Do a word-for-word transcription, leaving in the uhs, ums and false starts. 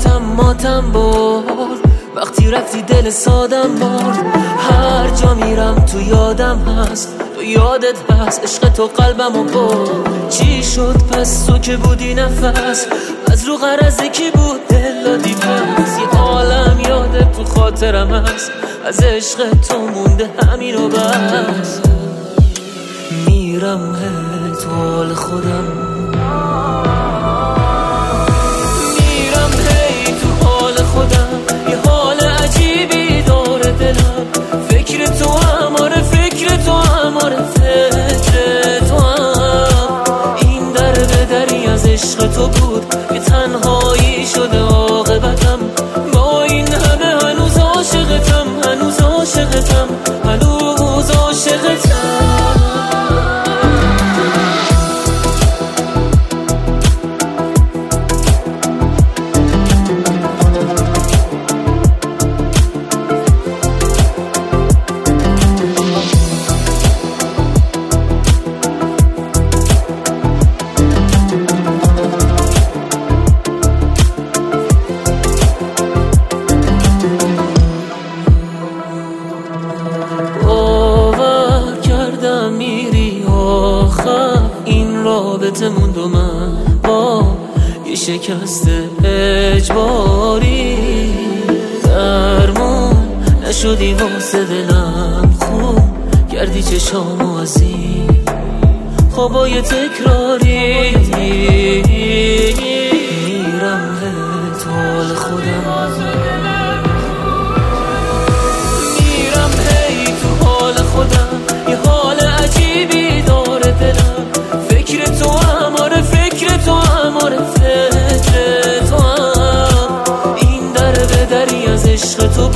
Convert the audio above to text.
حیاتم ماتم برد، وقتی رفتی دل سادم برد. هر جا میرم تو یادم هست، تو یادت هست، عشق تو قلبمو برد. چی شد پس تو که بودی نفس، از رو غرضی کی بود دل دادی پس. یه عالم یادت تو خاطرم هست، از عشق تو مونده همین و بس. میرم هی تو حال خودم، میرم هی تو حال خودم. یه حال عجیبی داره دلم، فکر تو هماره، فکر تو هماره، فکر تو هم. این در به دری از عشق تو بود، یه تنهایی شده عاقبتم. با این همه هنوز عاشقتم، هنوز عاشقتم، هنوز عاشقتم. رابطه موند و من با یه شکست اجباری، درمون نشدی واسه دلم، خوب کردی چشامو از این خوابای تکراری. میرم هی تو حال خودم، میرم هی تو حال خودم. یه حال عجیبی داره دلم، فکر تو هماره، فکر تو هماره، فکر تو هم. این در به دری از عشق تو